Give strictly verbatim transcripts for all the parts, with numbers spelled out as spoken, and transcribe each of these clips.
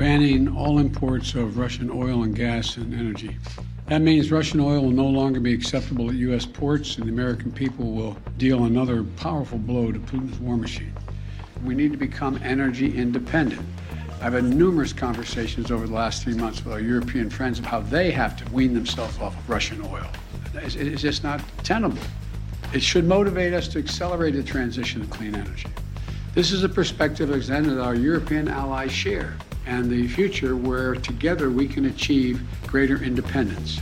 banning all imports of Russian oil and gas and energy. That means Russian oil will no longer be acceptable at U S ports, and the American people will deal another powerful blow to Putin's war machine. We need to become energy independent. I've had numerous conversations over the last three months with our European friends of how they have to wean themselves off of Russian oil. It's, it's just not tenable. It should motivate us to accelerate the transition to clean energy. This is a perspective that our European allies share, and the future where together we can achieve greater independence.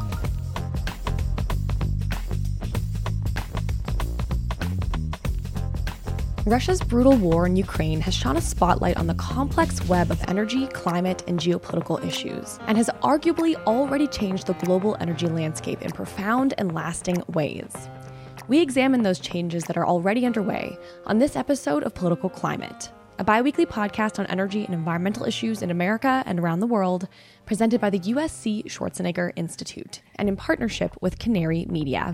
Russia's brutal war in Ukraine has shone a spotlight on the complex web of energy, climate, and geopolitical issues, and has arguably already changed the global energy landscape in profound and lasting ways. We examine those changes that are already underway on this episode of Political Climate, a bi-weekly podcast on energy and environmental issues in America and around the world, presented by the U S C Schwarzenegger Institute, and in partnership with Canary Media.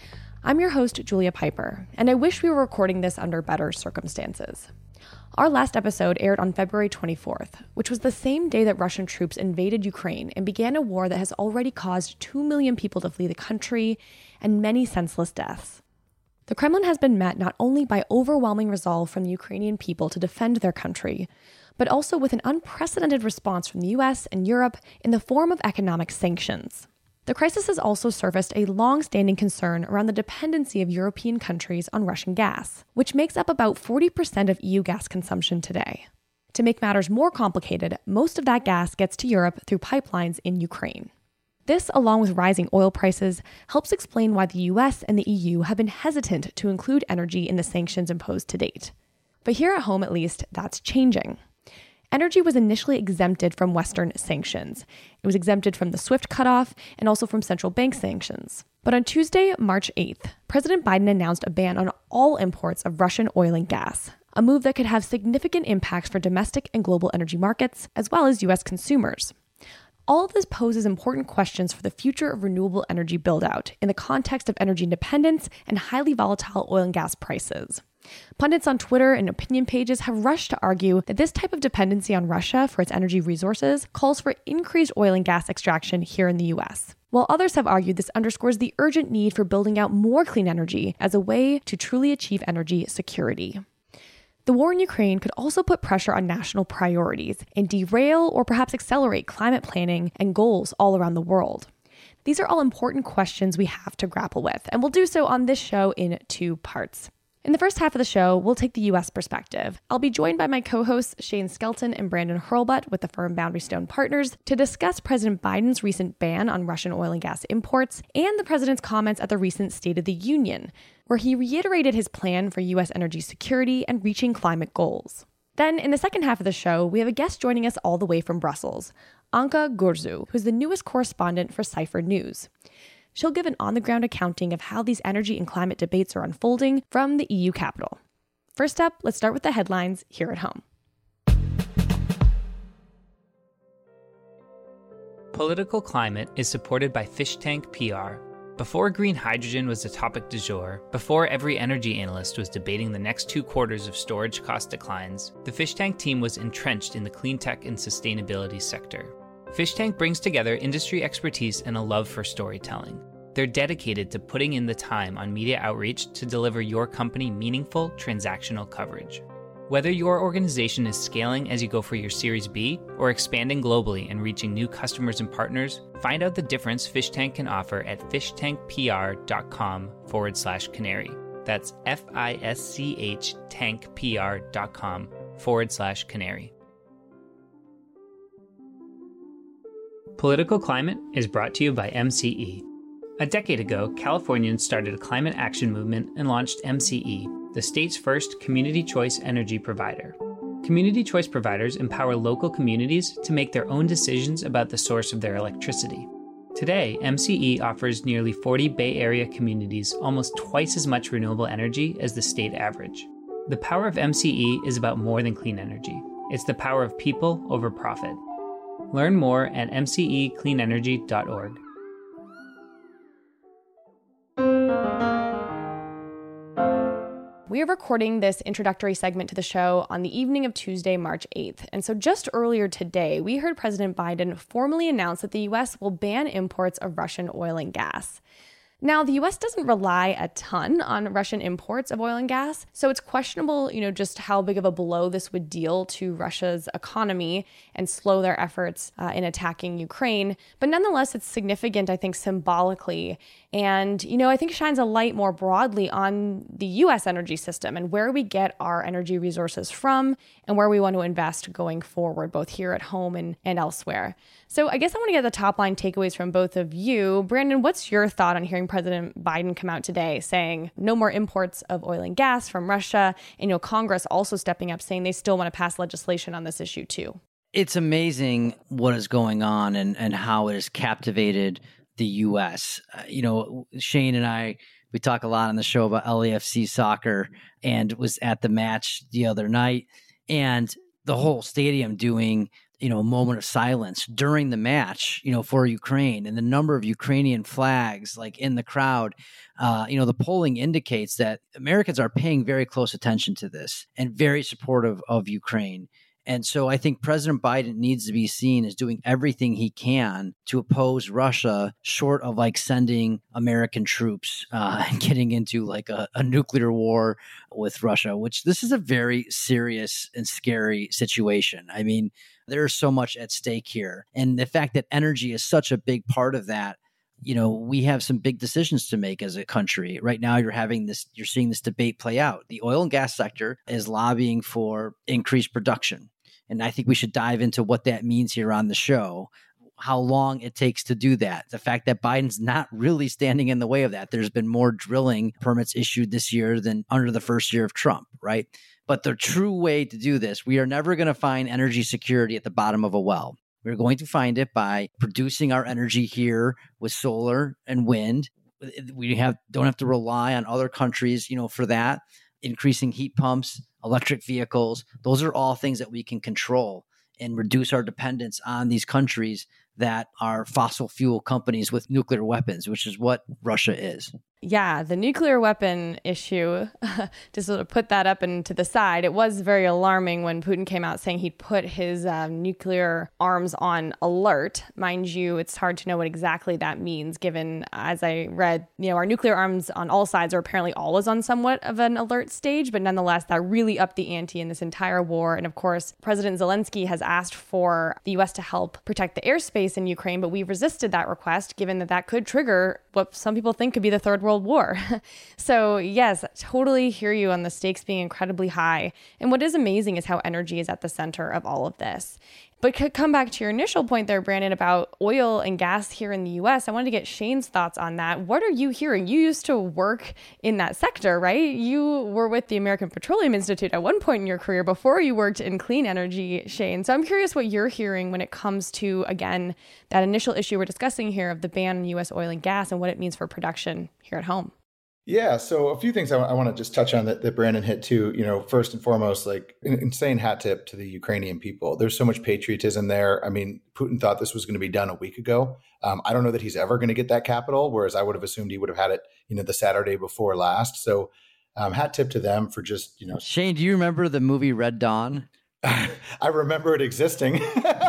I'm your host, Julia Piper, and I wish we were recording this under better circumstances. Our last episode aired on February twenty-fourth, which was the same day that Russian troops invaded Ukraine and began a war that has already caused two million people to flee the country and many senseless deaths. The Kremlin has been met not only by overwhelming resolve from the Ukrainian people to defend their country, but also with an unprecedented response from the U S and Europe in the form of economic sanctions. The crisis has also surfaced a long-standing concern around the dependency of European countries on Russian gas, which makes up about forty percent of E U gas consumption today. To make matters more complicated, most of that gas gets to Europe through pipelines in Ukraine. This, along with rising oil prices, helps explain why the U S and the E U have been hesitant to include energy in the sanctions imposed to date. But here at home, at least, that's changing. Energy was initially exempted from Western sanctions. It was exempted from the SWIFT cutoff and also from central bank sanctions. But on Tuesday, March eighth, President Biden announced a ban on all imports of Russian oil and gas, a move that could have significant impacts for domestic and global energy markets, as well as U S consumers. All of this poses important questions for the future of renewable energy build-out in the context of energy independence and highly volatile oil and gas prices. Pundits on Twitter and opinion pages have rushed to argue that this type of dependency on Russia for its energy resources calls for increased oil and gas extraction here in the U S, while others have argued this underscores the urgent need for building out more clean energy as a way to truly achieve energy security. The war in Ukraine could also put pressure on national priorities and derail or perhaps accelerate climate planning and goals all around the world. These are all important questions we have to grapple with, and we'll do so on this show in two parts. In the first half of the show, we'll take the U S perspective. I'll be joined by my co-hosts Shane Skelton and Brandon Hurlbut with the firm Boundary Stone Partners to discuss President Biden's recent ban on Russian oil and gas imports and the president's comments at the recent State of the Union, where he reiterated his plan for U S energy security and reaching climate goals. Then, in the second half of the show, we have a guest joining us all the way from Brussels, Anka Gurzu, who's the newest correspondent for Cipher News. She'll give an on-the-ground accounting of how these energy and climate debates are unfolding from the E U capital. First up, let's start with the headlines here at home. Political Climate is supported by Fish Tank P R. Before green hydrogen was the topic du jour, before every energy analyst was debating the next two quarters of storage cost declines, the Fish Tank team was entrenched in the clean tech and sustainability sector. Fish Tank brings together industry expertise and a love for storytelling. They're dedicated to putting in the time on media outreach to deliver your company meaningful, transactional coverage. Whether your organization is scaling as you go for your Series B or expanding globally and reaching new customers and partners, find out the difference Fish Tank can offer at fishtankpr.com forward slash canary. That's F-I-S-C-H tankpr.com forward slash canary. Political Climate is brought to you by M C E. A decade ago, Californians started a climate action movement and launched M C E, the state's first community choice energy provider. Community choice providers empower local communities to make their own decisions about the source of their electricity. Today, M C E offers nearly forty Bay Area communities almost twice as much renewable energy as the state average. The power of M C E is about more than clean energy. It's the power of people over profit. Learn more at m c e clean energy dot org. We are recording this introductory segment to the show on the evening of Tuesday, March eighth. And so just earlier today, we heard President Biden formally announce that the U S will ban imports of Russian oil and gas. Now, the U S doesn't rely a ton on Russian imports of oil and gas, so it's questionable, you know, just how big of a blow this would deal to Russia's economy and slow their efforts uh, in attacking Ukraine. But nonetheless, it's significant, I think, symbolically. And, you know, I think shines a light more broadly on the U S energy system and where we get our energy resources from and where we want to invest going forward, both here at home and, and elsewhere. So I guess I want to get the top line takeaways from both of you. Brandon, what's your thought on hearing President Biden come out today saying no more imports of oil and gas from Russia, and, you know, Congress also stepping up saying they still want to pass legislation on this issue too? It's amazing what is going on and, and how it has captivated the U S. Uh, you know, Shane and I, we talk a lot on the show about L A F C soccer, and was at the match the other night, and the whole stadium doing, you know, a moment of silence during the match, you know, for Ukraine, and the number of Ukrainian flags like in the crowd. Uh, you know, the polling indicates that Americans are paying very close attention to this and very supportive of Ukraine. And so I think President Biden needs to be seen as doing everything he can to oppose Russia, short of like sending American troops uh, and getting into like a, a nuclear war with Russia, which this is a very serious and scary situation. I mean, there's so much at stake here. And the fact that energy is such a big part of that, you know, we have some big decisions to make as a country. Right now, you're having this, you're seeing this debate play out. The oil and gas sector is lobbying for increased production. And I think we should dive into what that means here on the show, how long it takes to do that. The fact that Biden's not really standing in the way of that. There's been more drilling permits issued this year than under the first year of Trump, right? But the true way to do this, we are never going to find energy security at the bottom of a well. We're going to find it by producing our energy here with solar and wind. We have don't have to rely on other countries, you know, for that. Increasing heat pumps, electric vehicles, those are all things that we can control and reduce our dependence on these countries that are fossil fuel companies with nuclear weapons, which is what Russia is. Yeah, the nuclear weapon issue, to sort of put that up and to the side, it was very alarming when Putin came out saying he'd put his um, nuclear arms on alert. Mind you, it's hard to know what exactly that means, given, as I read, you know, our nuclear arms on all sides are apparently always on somewhat of an alert stage, but nonetheless, that really upped the ante in this entire war. And of course, President Zelensky has asked for the U S to help protect the airspace in Ukraine, but we resisted that request, given that that could trigger what some people think could be the Third World War. So yes, totally hear you on the stakes being incredibly high. And what is amazing is how energy is at the center of all of this. But to come back to your initial point there, Brandon, about oil and gas here in the U S, I wanted to get Shane's thoughts on that. What are you hearing? You used to work in that sector, right? You were with the American Petroleum Institute at one point in your career before you worked in clean energy, Shane. So I'm curious what you're hearing when it comes to, again, that initial issue we're discussing here of the ban on U S oil and gas and what it means for production here at home. Yeah, so a few things I, w- I want to just touch on that, that Brandon hit too. You know, first and foremost, like an insane hat tip to the Ukrainian people. There's so much patriotism there. I mean, Putin thought this was going to be done a week ago. Um, I don't know that he's ever going to get that capital, whereas I would have assumed he would have had it, you know, the Saturday before last. So um, hat tip to them for just, you know. Shane, do you remember the movie Red Dawn? I remember it existing.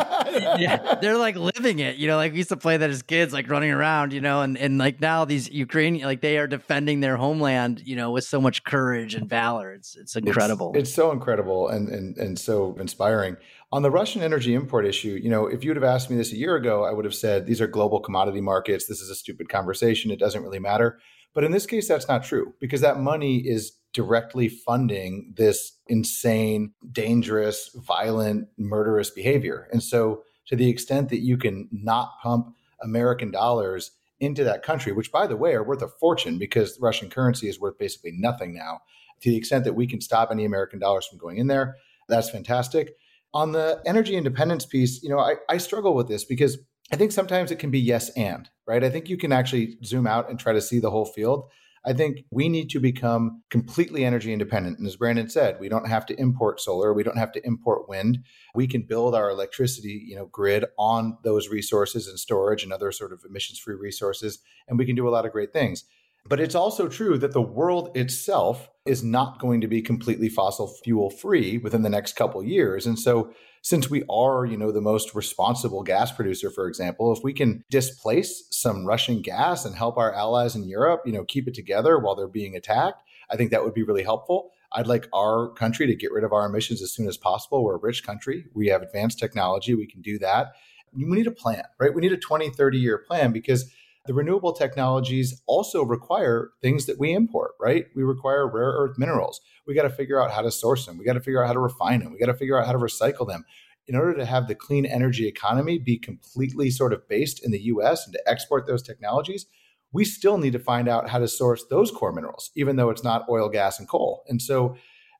Yeah, they're like living it, you know, like we used to play that as kids, like running around, you know, and, and like now these Ukrainian, like they are defending their homeland, you know, with so much courage and valor. It's it's incredible. It's, it's so incredible and, and, and so inspiring. On the Russian energy import issue, you know, if you would have asked me this a year ago, I would have said, these are global commodity markets. This is a stupid conversation. It doesn't really matter. But in this case, that's not true because that money is directly funding this insane, dangerous, violent, murderous behavior. And so to the extent that you can not pump American dollars into that country, which, by the way, are worth a fortune because Russian currency is worth basically nothing now, to the extent that we can stop any American dollars from going in there, that's fantastic. On the energy independence piece, you know, I, I struggle with this because I think sometimes it can be yes and, right? I think you can actually zoom out and try to see the whole field. I think we need to become completely energy independent. And as Brandon said, we don't have to import solar. We don't have to import wind. We can build our electricity, you know, grid on those resources and storage and other sort of emissions-free resources. And we can do a lot of great things. But it's also true that the world itself is not going to be completely fossil fuel free within the next couple of years. And so since we are, you know, the most responsible gas producer, for example, if we can displace some Russian gas and help our allies in Europe, you know, keep it together while they're being attacked, I think that would be really helpful. I'd like our country to get rid of our emissions as soon as possible. We're a rich country. We have advanced technology. We can do that. We need a plan, right? We need a twenty, thirty year plan because the renewable technologies also require things that we import, right? We require rare earth minerals. We got to figure out how to source them. We got to figure out how to refine them. We got to figure out how to recycle them. In order to have the clean energy economy be completely sort of based in the U S and to export those technologies, we still need to find out how to source those core minerals, even though it's not oil, gas, and coal. And so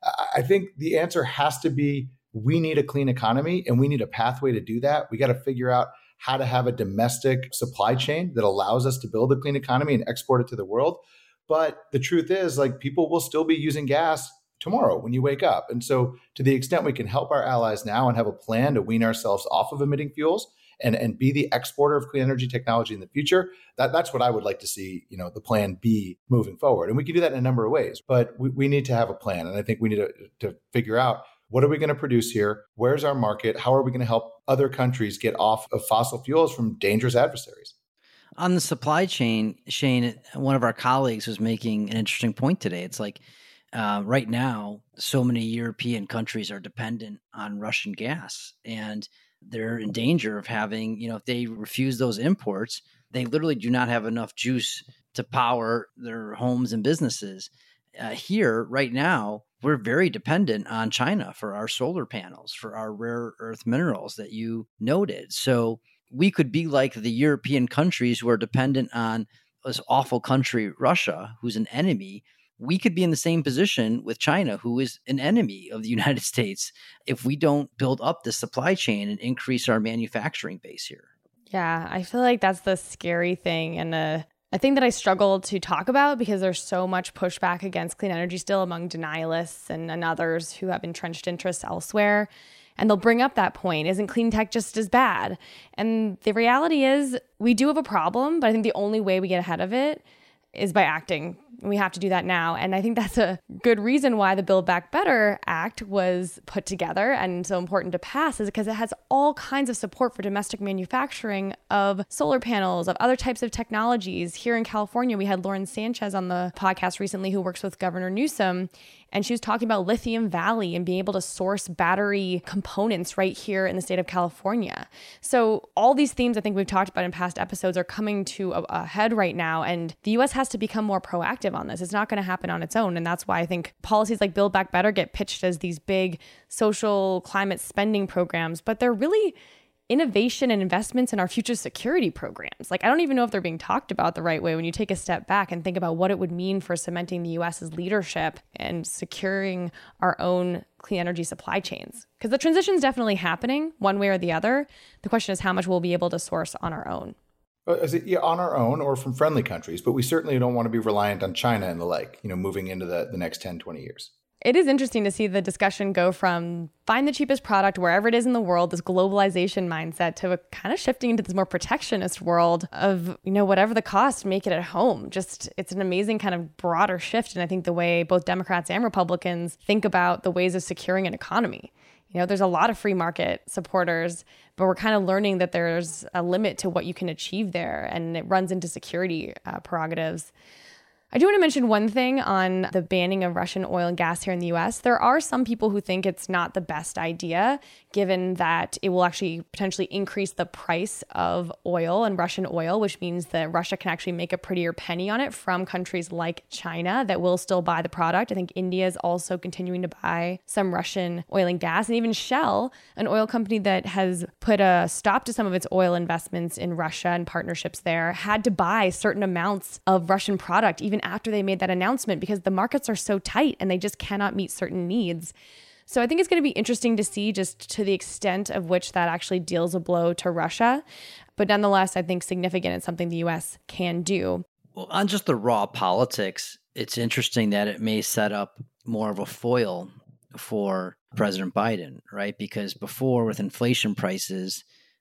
I think the answer has to be we need a clean economy and we need a pathway to do that. We got to figure out how to have a domestic supply chain that allows us to build a clean economy and export it to the world. But the truth is, like, people will still be using gas tomorrow when you wake up. And so to the extent we can help our allies now and have a plan to wean ourselves off of emitting fuels and, and be the exporter of clean energy technology in the future, that, that's what I would like to see, you know, the plan B moving forward. And we can do that in a number of ways, but we, we need to have a plan. And I think we need to, to figure out, what are we going to produce here? Where's our market? How are we going to help other countries get off of fossil fuels from dangerous adversaries? On the supply chain, Shane, one of our colleagues was making an interesting point today. It's like uh, right now, so many European countries are dependent on Russian gas, and they're in danger of having, you know, if they refuse those imports, they literally do not have enough juice to power their homes and businesses. Uh, here, right now, we're very dependent on China for our solar panels, for our rare earth minerals that you noted. So we could be like the European countries who are dependent on this awful country, Russia, who's an enemy. We could be in the same position with China, who is an enemy of the United States, if we don't build up the supply chain and increase our manufacturing base here. Yeah, I feel like that's the scary thing, and a a thing that I struggle to talk about because there's so much pushback against clean energy still among denialists and, and others who have entrenched interests elsewhere. And they'll bring up that point, isn't clean tech just as bad? And the reality is we do have a problem, but I think the only way we get ahead of it is by acting. We have to do that now. And I think that's a good reason why the Build Back Better Act was put together and so important to pass, is because it has all kinds of support for domestic manufacturing of solar panels, of other types of technologies. Here in California, we had Lauren Sanchez on the podcast recently who works with Governor Newsom, and she was talking about Lithium Valley and being able to source battery components right here in the state of California. So all these themes I think we've talked about in past episodes are coming to a, a head right now, and the U S has to become more proactive on this. It's not going to happen on its own. And that's why I think policies like Build Back Better get pitched as these big social climate spending programs, but they're really innovation and investments in our future security programs. Like, I don't even know if they're being talked about the right way when you take a step back and think about what it would mean for cementing the U S's leadership and securing our own clean energy supply chains. Because the transition is definitely happening one way or the other. The question is how much we'll be able to source on our own. Is it yeah, on our own or from friendly countries? But we certainly don't want to be reliant on China and the like, you know, moving into the, the next ten, twenty years. It is interesting to see the discussion go from find the cheapest product wherever it is in the world, this globalization mindset, to a kind of shifting into this more protectionist world of, you know, whatever the cost, make it at home. Just, it's an amazing kind of broader shift. And I think the way both Democrats and Republicans think about the ways of securing an economy. You know, there's a lot of free market supporters, but we're kind of learning that there's a limit to what you can achieve there, and it runs into security uh, prerogatives. I do want to mention one thing on the banning of Russian oil and gas here in the U S. There are some people who think it's not the best idea, given that it will actually potentially increase the price of oil and Russian oil, which means that Russia can actually make a prettier penny on it from countries like China that will still buy the product. I think India is also continuing to buy some Russian oil and gas. And even Shell, an oil company that has put a stop to some of its oil investments in Russia and partnerships there, had to buy certain amounts of Russian product even after they made that announcement because the markets are so tight and they just cannot meet certain needs. So I think it's going to be interesting to see just to the extent of which that actually deals a blow to Russia. But nonetheless, I think significant and something the U S can do. Well, on just the raw politics, it's interesting that it may set up more of a foil for President Biden, right? Because before, with inflation prices,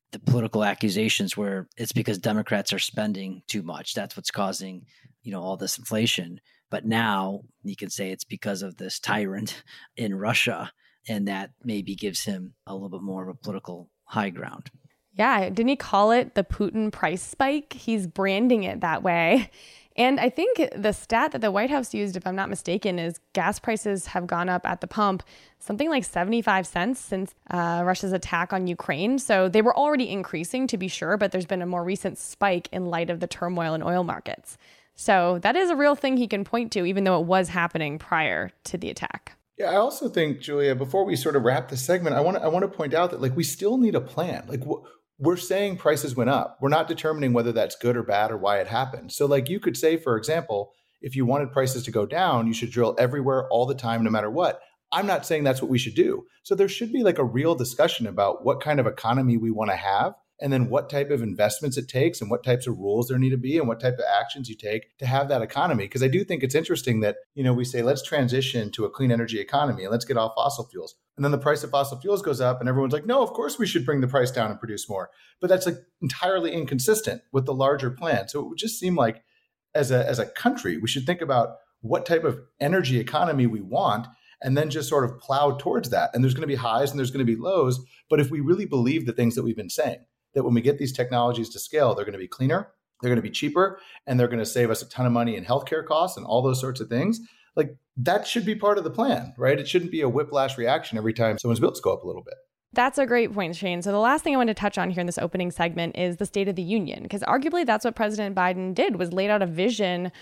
the political accusations where it's because Democrats are spending too much. That's what's causing, you know, all this inflation. But now you can say it's because of this tyrant in Russia, and that maybe gives him a little bit more of a political high ground. Yeah, didn't he call it the Putin price spike? He's branding it that way. And I think the stat that the White House used, if I'm not mistaken, is gas prices have gone up at the pump something like seventy-five cents since uh, Russia's attack on Ukraine. So they were already increasing, to be sure, but there's been a more recent spike in light of the turmoil in oil markets. So that is a real thing he can point to, even though it was happening prior to the attack. Yeah, I also think, Julia, before we sort of wrap this segment, I want to I want to point out that like we still need a plan. Like wh- we're saying prices went up. We're not determining whether that's good or bad or why it happened. So like you could say, for example, if you wanted prices to go down, you should drill everywhere all the time, no matter what. I'm not saying that's what we should do. So there should be like a real discussion about what kind of economy we want to have, and then what type of investments it takes and what types of rules there need to be and what type of actions you take to have that economy. Because I do think it's interesting that, you know, we say, let's transition to a clean energy economy and let's get off fossil fuels. And then the price of fossil fuels goes up and everyone's like, no, of course we should bring the price down and produce more. But that's like entirely inconsistent with the larger plan. So it would just seem like as a, as a country, we should think about what type of energy economy we want and then just sort of plow towards that. And there's going to be highs and there's going to be lows. But if we really believe the things that we've been saying, that when we get these technologies to scale, they're going to be cleaner, they're going to be cheaper, and they're going to save us a ton of money in healthcare costs and all those sorts of things. Like that should be part of the plan, right? It shouldn't be a whiplash reaction every time someone's bills go up a little bit. That's a great point, Shane. So the last thing I want to touch on here in this opening segment is the State of the Union, because arguably that's what President Biden did, was laid out a vision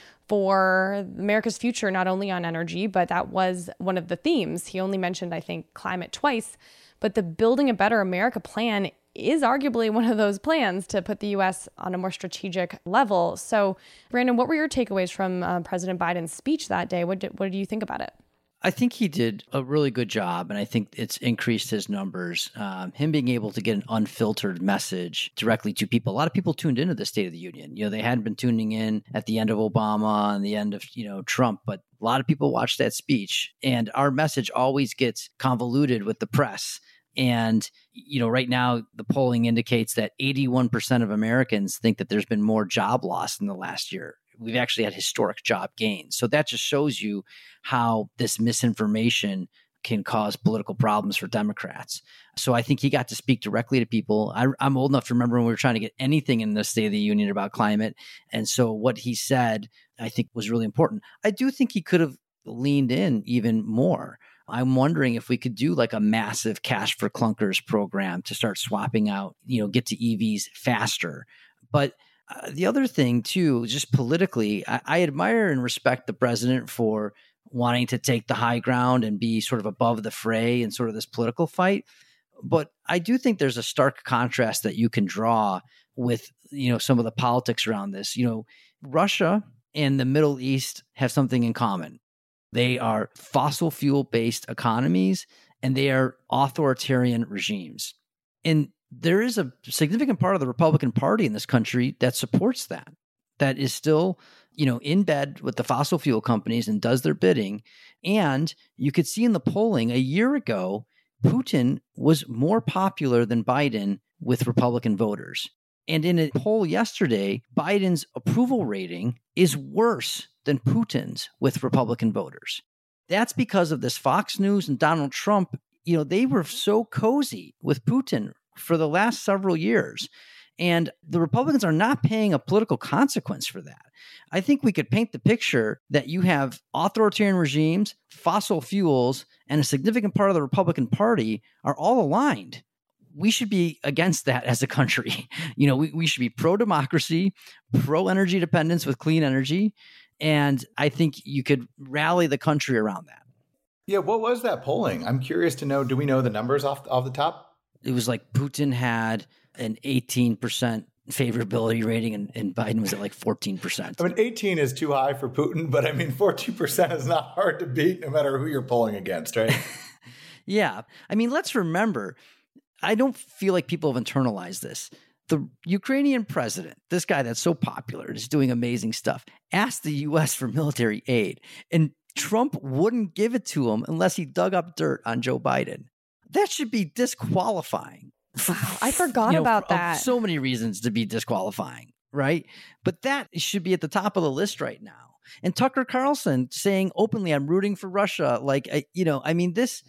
for America's future, not only on energy, but that was one of the themes. He only mentioned, I think, climate twice, but the Building a Better America plan is arguably one of those plans to put the U S on a more strategic level. So, Brandon, what were your takeaways from uh, President Biden's speech that day? What did, what do you think about it? I think he did a really good job, and I think it's increased his numbers. Um, him being able to get an unfiltered message directly to people. A lot of people tuned into the State of the Union. You know, they hadn't been tuning in at the end of Obama and the end of, you know, Trump, but a lot of people watched that speech. And our message always gets convoluted with the press. And, you know, right now, the polling indicates that eighty-one percent of Americans think that there's been more job loss in the last year. We've actually had historic job gains. So that just shows you how this misinformation can cause political problems for Democrats. So I think he got to speak directly to people. I, I'm old enough to remember when we were trying to get anything in the State of the Union about climate. And so what he said, I think, was really important. I do think he could have leaned in even more. I'm wondering if we could do like a massive cash for clunkers program to start swapping out, you know, get to E Vs faster. But uh, the other thing too, just politically, I, I admire and respect the president for wanting to take the high ground and be sort of above the fray in sort of this political fight. But I do think there's a stark contrast that you can draw with, you know, some of the politics around this. You know, Russia and the Middle East have something in common. They are fossil fuel-based economies, and they are authoritarian regimes. And there is a significant part of the Republican Party in this country that supports that, that is still, you know, in bed with the fossil fuel companies and does their bidding. And you could see in the polling a year ago, Putin was more popular than Biden with Republican voters. And in a poll yesterday, Biden's approval rating is worse than Putin's with Republican voters. That's because of this Fox News and Donald Trump. You know, they were so cozy with Putin for the last several years. And the Republicans are not paying a political consequence for that. I think we could paint the picture that you have authoritarian regimes, fossil fuels, and a significant part of the Republican Party are all aligned. We should be against that as a country. You know, we, we should be pro-democracy, pro-energy dependence with clean energy. And I think you could rally the country around that. Yeah, what was that polling? I'm curious to know, do we know the numbers off, off the top? It was like Putin had an eighteen percent favorability rating and, and Biden was at like fourteen percent. I mean, eighteen is too high for Putin, but I mean, fourteen percent is not hard to beat no matter who you're polling against, right? Yeah. I mean, let's remember, I don't feel like people have internalized this. The Ukrainian president, this guy that's so popular, is doing amazing stuff, asked the U S for military aid, and Trump wouldn't give it to him unless he dug up dirt on Joe Biden. That should be disqualifying. Wow, I forgot you know, about for- that. So many reasons to be disqualifying, right? But that should be at the top of the list right now. And Tucker Carlson saying openly, I'm rooting for Russia. Like, I, you know, I mean, this,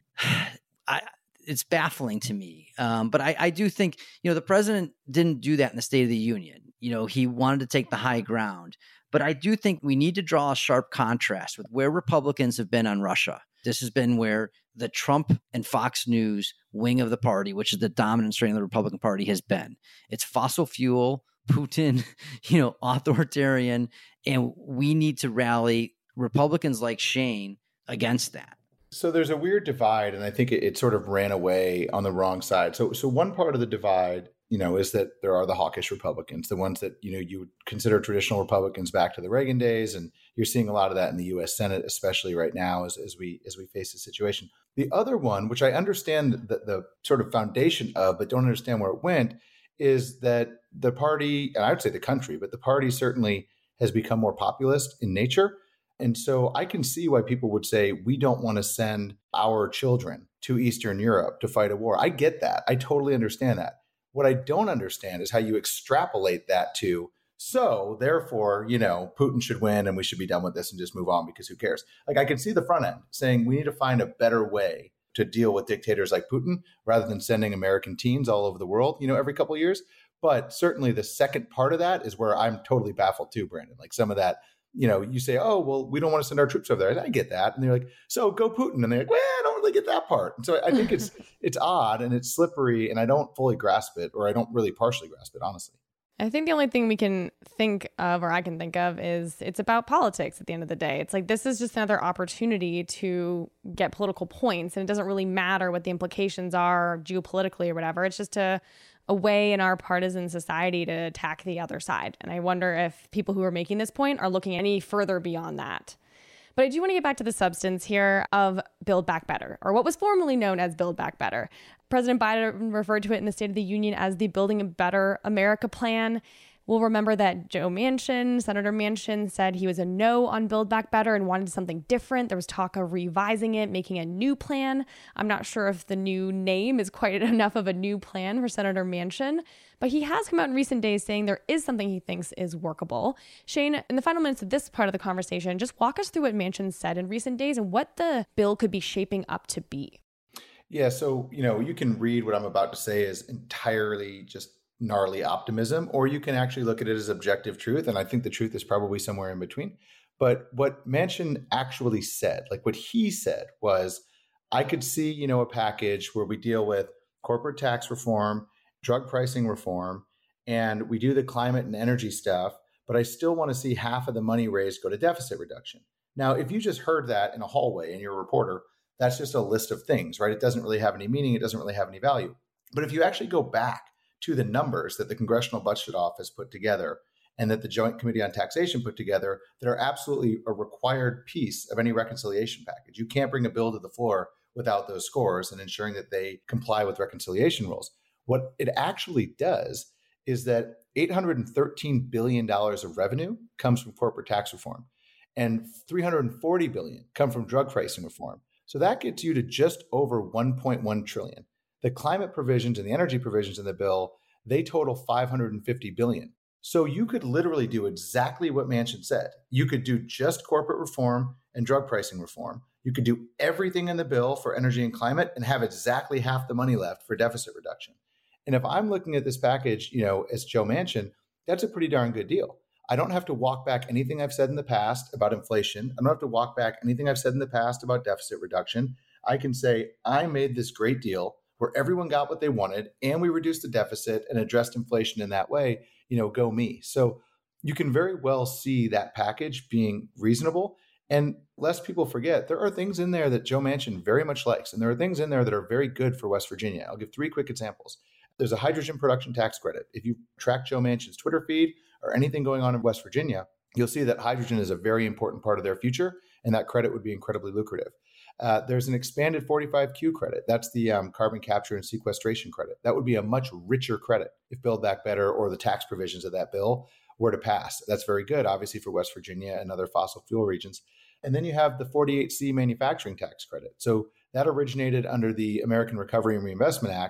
I, it's baffling to me. Um, but I, I do think, you know, the president didn't do that in the State of the Union. You know, he wanted to take the high ground. But I do think we need to draw a sharp contrast with where Republicans have been on Russia. This has been where the Trump and Fox News wing of the party, which is the dominant strain of the Republican Party, has been. It's fossil fuel, Putin, you know, authoritarian, and we need to rally Republicans like Shane against that. So there's a weird divide, and I think it, it sort of ran away on the wrong side. So, so one part of the divide, you know, is that there are the hawkish Republicans, the ones that, you know, you would consider traditional Republicans back to the Reagan days, and you're seeing a lot of that in the U S Senate, especially right now as, as we as we face the situation. The other one, which I understand the, the sort of foundation of, but don't understand where it went, is that the party, and I would say the country, but the party certainly has become more populist in nature. And so I can see why people would say, we don't want to send our children to Eastern Europe to fight a war. I get that. I totally understand that. What I don't understand is how you extrapolate that to, so therefore, you know, Putin should win and we should be done with this and just move on because who cares? Like, I can see the front end saying we need to find a better way to deal with dictators like Putin rather than sending American teens all over the world, you know, every couple of years. But certainly the second part of that is where I'm totally baffled too, Brandon. Like some of that, you know, you say, oh, well, we don't want to send our troops over there. I get that. And they're like, so go Putin. And they're like, well, I don't really get that part. And so I think it's it's odd and it's slippery, and I don't fully grasp it, or I don't really partially grasp it, honestly. I think the only thing we can think of, or I can think of, is it's about politics at the end of the day. It's like, this is just another opportunity to get political points, and it doesn't really matter what the implications are geopolitically or whatever. It's just a, a way in our partisan society to attack the other side. And I wonder if people who are making this point are looking any further beyond that. But I do want to get back to the substance here of Build Back Better, or what was formerly known as Build Back Better. President Biden referred to it in the State of the Union as the Building a Better America plan. We'll remember that Joe Manchin, Senator Manchin, said he was a no on Build Back Better and wanted something different. There was talk of revising it, making a new plan. I'm not sure if the new name is quite enough of a new plan for Senator Manchin, but he has come out in recent days saying there is something he thinks is workable. Shane, in the final minutes of this part of the conversation, just walk us through what Manchin said in recent days and what the bill could be shaping up to be. Yeah, so, you know, you can read what I'm about to say as entirely just gnarly optimism, or you can actually look at it as objective truth. And I think the truth is probably somewhere in between. But what Manchin actually said, like what he said was, I could see, you know, a package where we deal with corporate tax reform, drug pricing reform, and we do the climate and energy stuff, but I still want to see half of the money raised go to deficit reduction. Now, if you just heard that in a hallway and you're a reporter, that's just a list of things, right? It doesn't really have any meaning. It doesn't really have any value. But if you actually go back to the numbers that the Congressional Budget Office put together and that the Joint Committee on Taxation put together, that are absolutely a required piece of any reconciliation package. You can't bring a bill to the floor without those scores and ensuring that they comply with reconciliation rules. What it actually does is that eight hundred thirteen billion dollars of revenue comes from corporate tax reform, and three hundred forty billion dollars come from drug pricing reform. So that gets you to just over one point one trillion dollars. The climate provisions and the energy provisions in the bill, they total five hundred fifty billion dollars. So you could literally do exactly what Manchin said. You could do just corporate reform and drug pricing reform. You could do everything in the bill for energy and climate and have exactly half the money left for deficit reduction. And if I'm looking at this package, you know, as Joe Manchin, that's a pretty darn good deal. I don't have to walk back anything I've said in the past about inflation. I don't have to walk back anything I've said in the past about deficit reduction. I can say, I made this great deal where everyone got what they wanted and we reduced the deficit and addressed inflation in that way, you know, go me. So you can very well see that package being reasonable. And lest people forget, there are things in there that Joe Manchin very much likes. And there are things in there that are very good for West Virginia. I'll give three quick examples. There's a hydrogen production tax credit. If you track Joe Manchin's Twitter feed or anything going on in West Virginia, you'll see that hydrogen is a very important part of their future, and that credit would be incredibly lucrative. Uh, there's an expanded forty-five Q credit. That's the um, carbon capture and sequestration credit. That would be a much richer credit if Build Back Better or the tax provisions of that bill were to pass. That's very good, obviously, for West Virginia and other fossil fuel regions. And then you have the forty-eight C manufacturing tax credit. So that originated under the American Recovery and Reinvestment Act.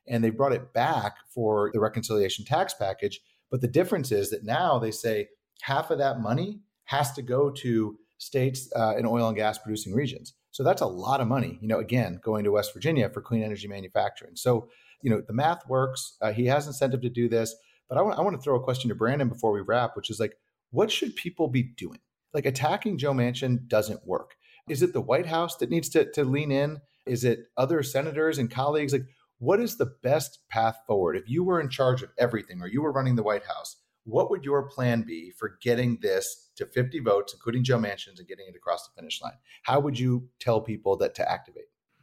and they brought it back for the reconciliation tax package. But the difference is that now they say half of that money has to go to states uh, in oil and gas producing regions. So that's a lot of money, you know, again, going to West Virginia for clean energy manufacturing. So, you know, the math works. Uh, he has incentive to do this. But I want, I want to throw a question to Brandon before we wrap, which is like, what should people be doing? Like, attacking Joe Manchin doesn't work. Is it the White House that needs to, to lean in? Is it other senators and colleagues? Like, what is the best path forward? If you were in charge of everything or you were running the White House, what would your plan be for getting this to fifty votes, including Joe Manchin's, and getting it across the finish line? How would you tell people that to activate?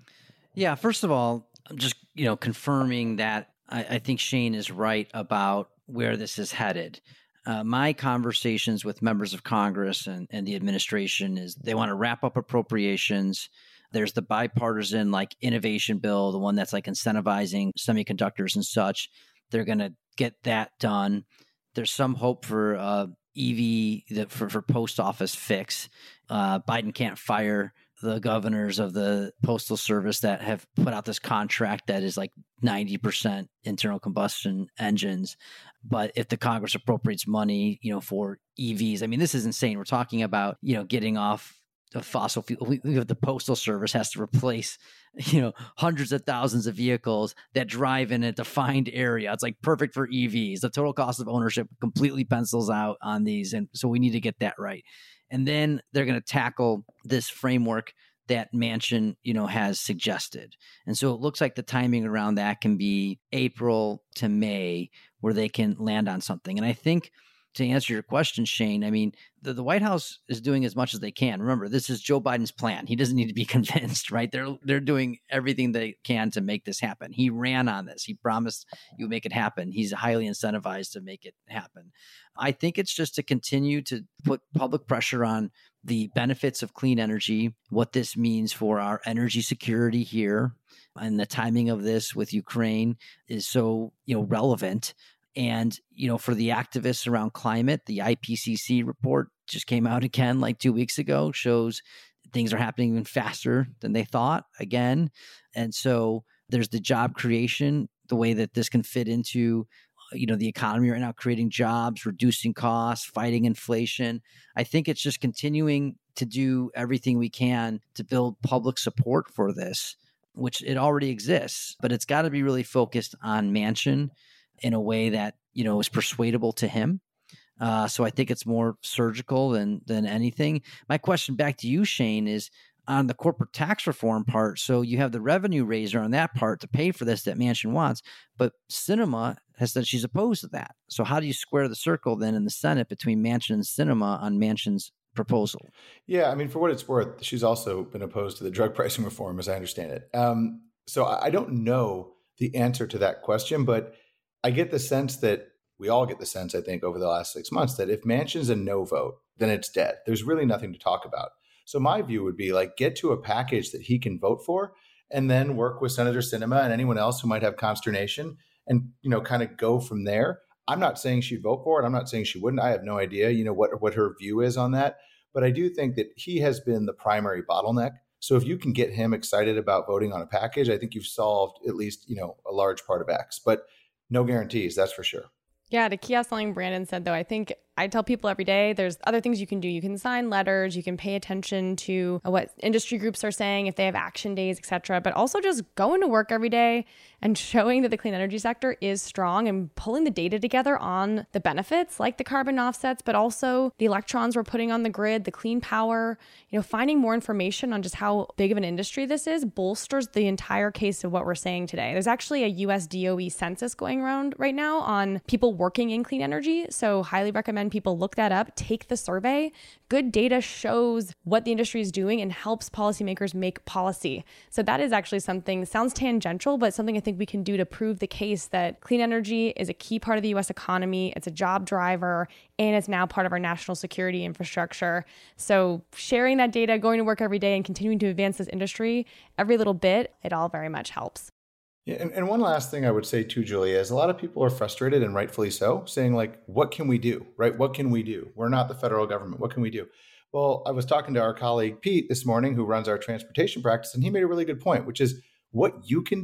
Yeah, first of all, I'm just, you know, confirming that I, I think Shane is right about where this is headed. Uh, my conversations with members of Congress and, and the administration is they want to wrap up appropriations. There's the bipartisan like innovation bill, the one that's like incentivizing semiconductors and such. They're going to get that done. There's some hope for uh, E V that for, for post office fix. Uh, Biden can't fire the governors of the Postal Service that have put out this contract that is like ninety percent internal combustion engines. But if the Congress appropriates money, you know, for E Vs, I mean, this is insane. We're talking about, you know, getting off the fossil fuel. We, we have the Postal Service has to replace, you know, hundreds of thousands of vehicles that drive in a defined area. It's like perfect for E Vs. The total cost of ownership completely pencils out on these. And so we need to get that right. And then they're going to tackle this framework that Manchin, you know, has suggested. And so it looks like the timing around that can be April to May, where they can land on something. And I think, to answer your question, Shane, I mean, the, the White House is doing as much as they can. Remember, this is Joe Biden's plan. He doesn't need to be convinced, right? They're they're doing everything they can to make this happen. He ran on this. He promised he would make it happen. He's highly incentivized to make it happen. I think it's just to continue to put public pressure on the benefits of clean energy, what this means for our energy security here, and the timing of this with Ukraine is so, you know, relevant. And, you know, for the activists around climate, the I P C C report just came out again like two weeks ago, shows things are happening even faster than they thought again. And so there's the job creation, the way that this can fit into, you know, the economy right now, creating jobs, reducing costs, fighting inflation. I think it's just continuing to do everything we can to build public support for this, which it already exists, but it's got to be really focused on Manchin in a way that, you know, is persuadable to him. Uh, so I think it's more surgical than than anything. My question back to you, Shane, is on the corporate tax reform part. So you have the revenue raiser on that part to pay for this that Manchin wants, but Sinema has said she's opposed to that. So how do you square the circle then in the Senate between Manchin and Sinema on Manchin's proposal? Yeah, I mean, for what it's worth, she's also been opposed to the drug pricing reform, as I understand it. Um, so I don't know the answer to that question, but I get the sense that we all get the sense, I think, over the last six months that if Manchin's a no vote, then it's dead. There's really nothing to talk about. So my view would be like, get to a package that he can vote for and then work with Senator Sinema and anyone else who might have consternation and, you know, kind of go from there. I'm not saying she'd vote for it. I'm not saying she wouldn't. I have no idea, you know, what, what her view is on that. But I do think that he has been the primary bottleneck. So if you can get him excited about voting on a package, I think you've solved at least, you know, a large part of X. But no guarantees, that's for sure. Yeah, to key on something Brandon said, though, I think I tell people every day, there's other things you can do. You can sign letters, you can pay attention to what industry groups are saying, if they have action days, et cetera, but also just going to work every day and showing that the clean energy sector is strong and pulling the data together on the benefits like the carbon offsets, but also the electrons we're putting on the grid, the clean power, you know, finding more information on just how big of an industry this is bolsters the entire case of what we're saying today. There's actually a U S D O E census going around right now on people working in clean energy. So highly recommend people look that up, take the survey. Good data shows what the industry is doing and helps policymakers make policy. So that is actually something, sounds tangential, but something I think we can do to prove the case that clean energy is a key part of the U S economy. It's a job driver, and it's now part of our national security infrastructure. So sharing that data, going to work every day, and continuing to advance this industry every little bit, it all very much helps. Yeah, and, and one last thing I would say too, Julia, is a lot of people are frustrated, and rightfully so, saying like, what can we do, right? What can we do? We're not the federal government. What can we do? Well, I was talking to our colleague, Pete, this morning, who runs our transportation practice, and he made a really good point, which is what you can do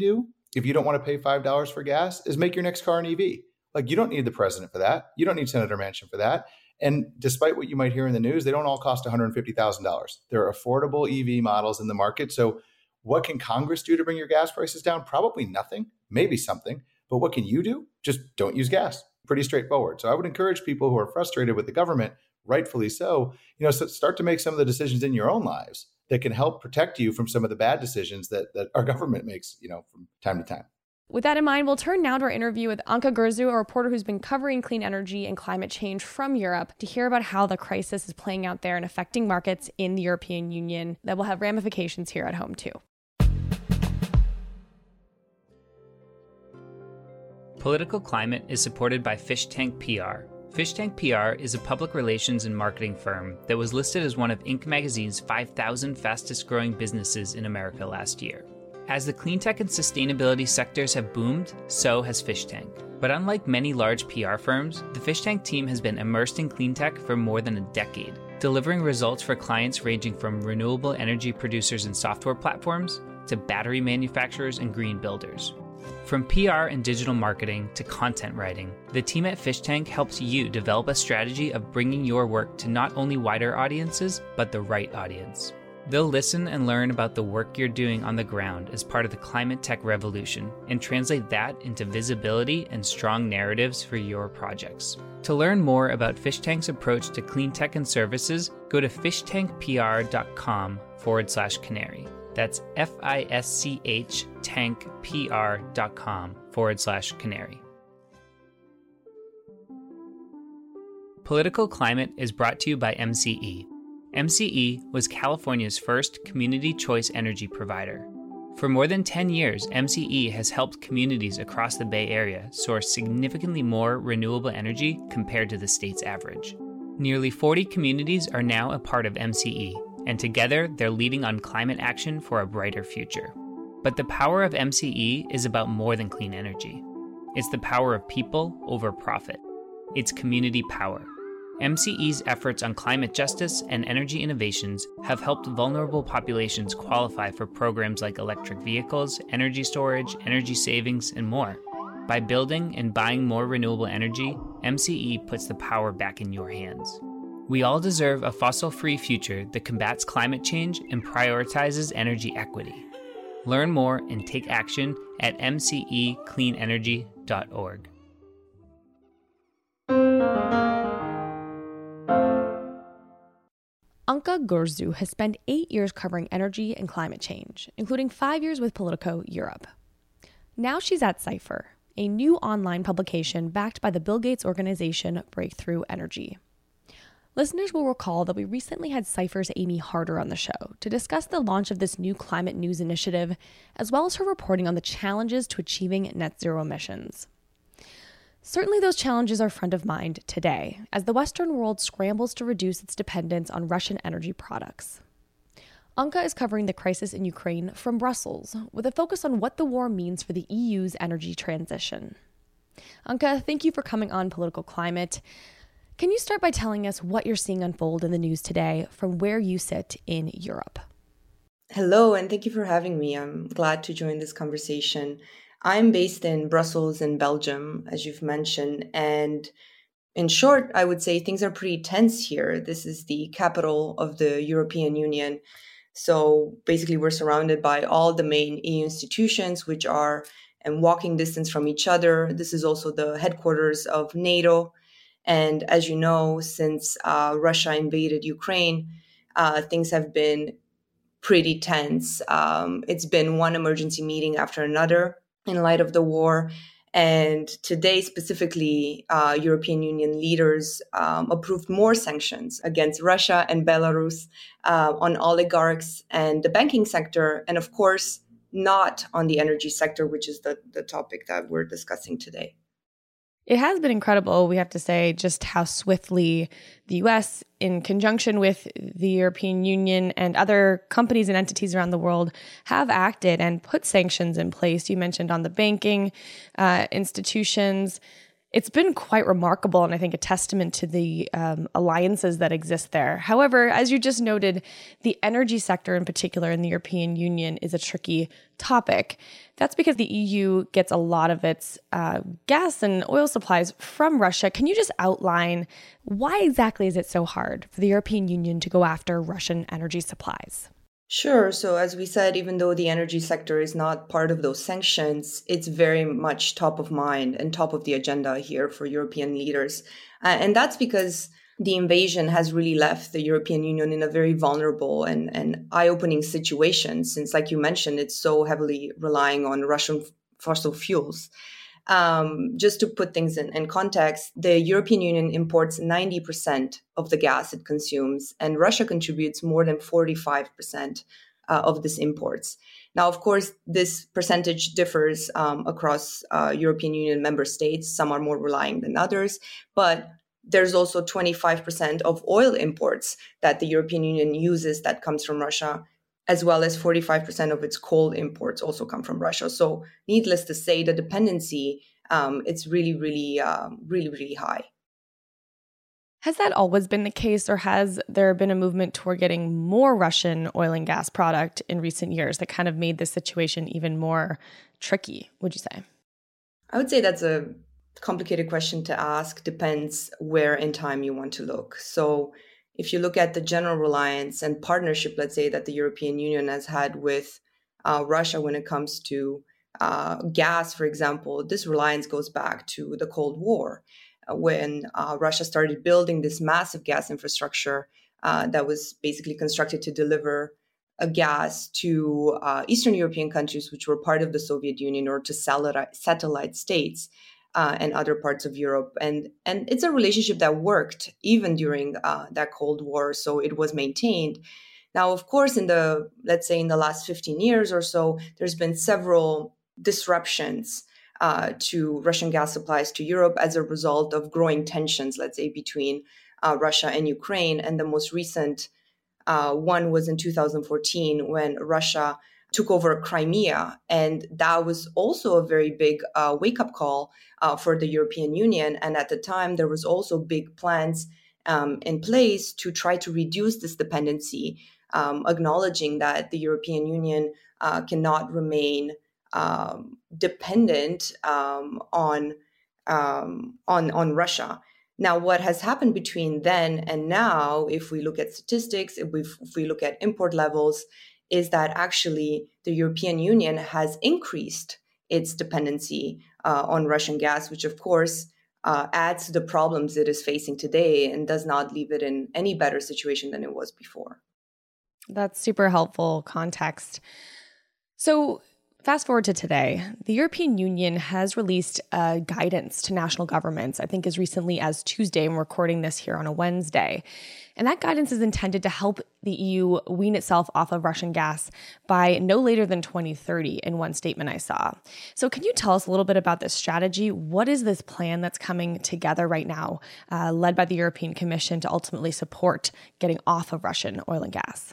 if you don't want to pay five dollars for gas, is make your next car an E V. Like, you don't need the president for that. You don't need Senator Manchin for that. And despite what you might hear in the news, they don't all cost one hundred fifty thousand dollars. There are affordable E V models in the market. So what can Congress do to bring your gas prices down? Probably nothing, maybe something. But what can you do? Just don't use gas. Pretty straightforward. So I would encourage people who are frustrated with the government, rightfully so, you know, so start to make some of the decisions in your own lives that can help protect you from some of the bad decisions that, that our government makes, you know, from time to time. With that in mind, we'll turn now to our interview with Anka Gurzu, a reporter who's been covering clean energy and climate change from Europe, to hear about how the crisis is playing out there and affecting markets in the European Union that will have ramifications here at home too. Political Climate is supported by Fish Tank P R. Fish Tank P R is a public relations and marketing firm that was listed as one of Inc magazine's five thousand fastest growing businesses in America last year. As the clean tech and sustainability sectors have boomed, so has Fish Tank. But unlike many large P R firms, the Fish Tank team has been immersed in clean tech for more than a decade, delivering results for clients ranging from renewable energy producers and software platforms to battery manufacturers and green builders. From P R and digital marketing to content writing, the team at Fish Tank helps you develop a strategy of bringing your work to not only wider audiences, but the right audience. They'll listen and learn about the work you're doing on the ground as part of the climate tech revolution and translate that into visibility and strong narratives for your projects. To learn more about Fish Tank's approach to clean tech and services, go to fishtankpr.com forward slash canary. That's F-I-S-C-H tankpr.com forward slash canary. Political Climate is brought to you by M C E. M C E was California's first community choice energy provider. For more than ten years, M C E has helped communities across the Bay Area source significantly more renewable energy compared to the state's average. Nearly forty communities are now a part of M C E, and together they're leading on climate action for a brighter future. But the power of M C E is about more than clean energy. It's the power of people over profit. It's community power. M C E's efforts on climate justice and energy innovations have helped vulnerable populations qualify for programs like electric vehicles, energy storage, energy savings, and more. By building and buying more renewable energy, M C E puts the power back in your hands. We all deserve a fossil-free future that combats climate change and prioritizes energy equity. Learn more and take action at m c e clean energy dot org. Anka Gurzu has spent eight years covering energy and climate change, including five years with Politico Europe. Now she's at Cipher, a new online publication backed by the Bill Gates organization Breakthrough Energy. Listeners will recall that we recently had Cipher's Amy Harder on the show to discuss the launch of this new climate news initiative, as well as her reporting on the challenges to achieving net zero emissions. Certainly those challenges are front of mind today, as the Western world scrambles to reduce its dependence on Russian energy products. Anka is covering the crisis in Ukraine from Brussels, with a focus on what the war means for the E U's energy transition. Anka, thank you for coming on Political Climate. Can you start by telling us what you're seeing unfold in the news today from where you sit in Europe? Hello, and thank you for having me. I'm glad to join this conversation. I'm based in Brussels in Belgium, as you've mentioned, and in short, I would say things are pretty tense here. This is the capital of the European Union. So basically, we're surrounded by all the main E U institutions, which are in walking distance from each other. This is also the headquarters of NATO. And as you know, since uh, Russia invaded Ukraine, uh, things have been pretty tense. Um, it's been one emergency meeting after another in light of the war. And today, specifically, uh, European Union leaders um, approved more sanctions against Russia and Belarus uh, on oligarchs and the banking sector, and of course, not on the energy sector, which is the, the topic that we're discussing today. It has been incredible, we have to say, just how swiftly the U S, in conjunction with the European Union and other companies and entities around the world, have acted and put sanctions in place. You mentioned on the banking uh, institutions. It's been quite remarkable, and I think a testament to the um, alliances that exist there. However, as you just noted, the energy sector in particular in the European Union is a tricky topic. That's because the E U gets a lot of its uh, gas and oil supplies from Russia. Can you just outline why exactly is it so hard for the European Union to go after Russian energy supplies? Sure. So as we said, even though the energy sector is not part of those sanctions, it's very much top of mind and top of the agenda here for European leaders. Uh, and that's because the invasion has really left the European Union in a very vulnerable and, and eye-opening situation, since, like you mentioned, it's so heavily relying on Russian fossil fuels. Um, just to put things in, in context, the European Union imports ninety percent of the gas it consumes, and Russia contributes more than forty-five percent uh, of this imports. Now, of course, this percentage differs um, across uh, European Union member states. Some are more reliant than others, but there's also twenty-five percent of oil imports that the European Union uses that comes from Russia, as well as forty-five percent of its coal imports also come from Russia. So needless to say, the dependency, um, it's really, really, um, really, really high. Has that always been the case, or has there been a movement toward getting more Russian oil and gas product in recent years that kind of made this situation even more tricky, would you say? I would say that's a complicated question to ask. Depends where in time you want to look. So if you look at the general reliance and partnership, let's say, that the European Union has had with uh, Russia when it comes to uh, gas, for example, this reliance goes back to the Cold War, uh, when uh, Russia started building this massive gas infrastructure uh, that was basically constructed to deliver a gas to uh, Eastern European countries, which were part of the Soviet Union, or to satellite, satellite states. Uh, and other parts of Europe. And, and it's a relationship that worked even during uh, that Cold War, so it was maintained. Now, of course, in the, let's say in the last fifteen years or so, there's been several disruptions uh, to Russian gas supplies to Europe as a result of growing tensions, let's say, between uh, Russia and Ukraine. And the most recent uh, one was in two thousand fourteen, when Russia took over Crimea. And that was also a very big uh, wake-up call uh, for the European Union. And at the time, there was also big plans um, in place to try to reduce this dependency, um, acknowledging that the European Union uh, cannot remain um, dependent um, on, um, on, on Russia. Now, what has happened between then and now, if we look at statistics, if we, if we look at import levels, is that actually the European Union has increased its dependency uh, on Russian gas, which of course uh, adds to the problems it is facing today and does not leave it in any better situation than it was before. That's super helpful context. So fast forward to today, the European Union has released uh, guidance to national governments, I think as recently as Tuesday. I'm recording this here on a Wednesday. And that guidance is intended to help the E U wean itself off of Russian gas by no later than twenty thirty, in one statement I saw. So can you tell us a little bit about this strategy? What is this plan that's coming together right now, uh, led by the European Commission, to ultimately support getting off of Russian oil and gas?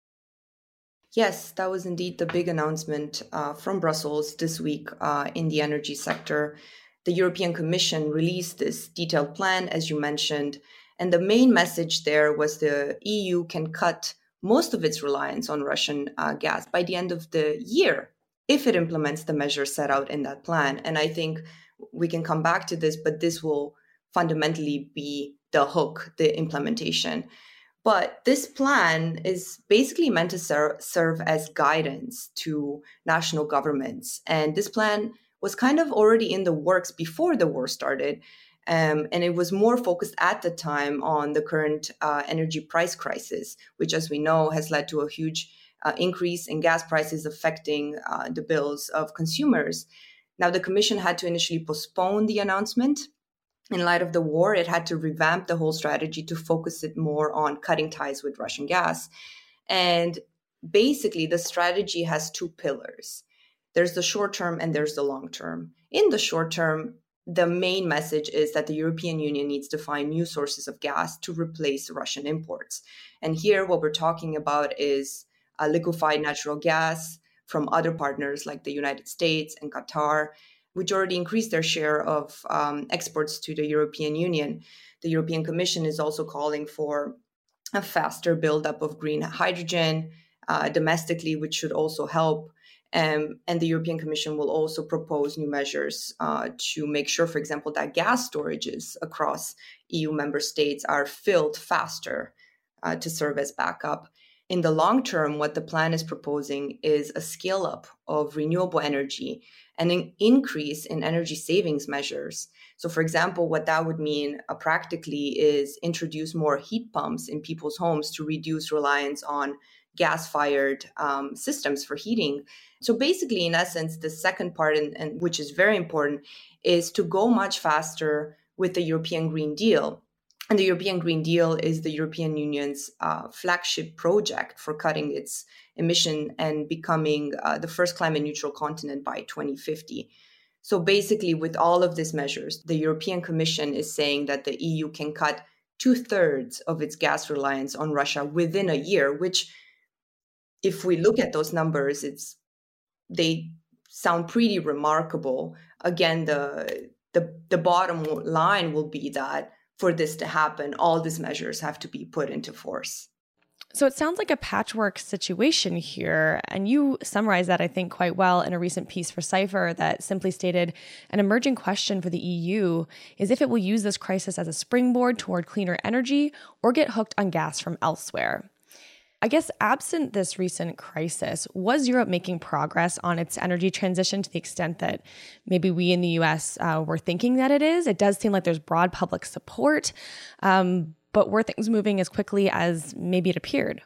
Yes, that was indeed the big announcement uh, from Brussels this week uh, in the energy sector. The European Commission released this detailed plan, as you mentioned, and the main message there was the E U can cut most of its reliance on Russian uh, gas by the end of the year if it implements the measures set out in that plan. And I think we can come back to this, but this will fundamentally be the hook, the implementation. But this plan is basically meant to ser- serve as guidance to national governments. And this plan was kind of already in the works before the war started. Um, and it was more focused at the time on the current uh, energy price crisis, which, as we know, has led to a huge uh, increase in gas prices affecting uh, the bills of consumers. Now, the Commission had to initially postpone the announcement. In light of the war, it had to revamp the whole strategy to focus it more on cutting ties with Russian gas. And basically, the strategy has two pillars. There's the short term and there's the long term. In the short term, the main message is that the European Union needs to find new sources of gas to replace Russian imports. And here, what we're talking about is uh, liquefied natural gas from other partners like the United States and Qatar. which already increased their share of um, exports to the European Union. The European Commission is also calling for a faster buildup of green hydrogen uh, domestically, which should also help. Um, and the European Commission will also propose new measures uh, to make sure, for example, that gas storages across E U member states are filled faster uh, to serve as backup. In the long term, what the plan is proposing is a scale up of renewable energy and an increase in energy savings measures. So, for example, what that would mean uh, practically is introduce more heat pumps in people's homes to reduce reliance on gas-fired um, systems for heating. So basically, in essence, the second part, and, and which is very important, is to go much faster with the European Green Deal. And the European Green Deal is the European Union's uh, flagship project for cutting its emission and becoming uh, the first climate neutral continent by twenty fifty. So basically, with all of these measures, the European Commission is saying that the E U can cut two-thirds of its gas reliance on Russia within a year, which, if we look at those numbers, it's they sound pretty remarkable. Again, the, the the bottom line will be that for this to happen, all these measures have to be put into force. So it sounds like a patchwork situation here. And you summarized that, I think, quite well in a recent piece for Cypher that simply stated an emerging question for the E U is if it will use this crisis as a springboard toward cleaner energy or get hooked on gas from elsewhere. I guess absent this recent crisis, was Europe making progress on its energy transition to the extent that maybe we in the U S uh, were thinking that it is? It does seem like there's broad public support, um, but were things moving as quickly as maybe it appeared?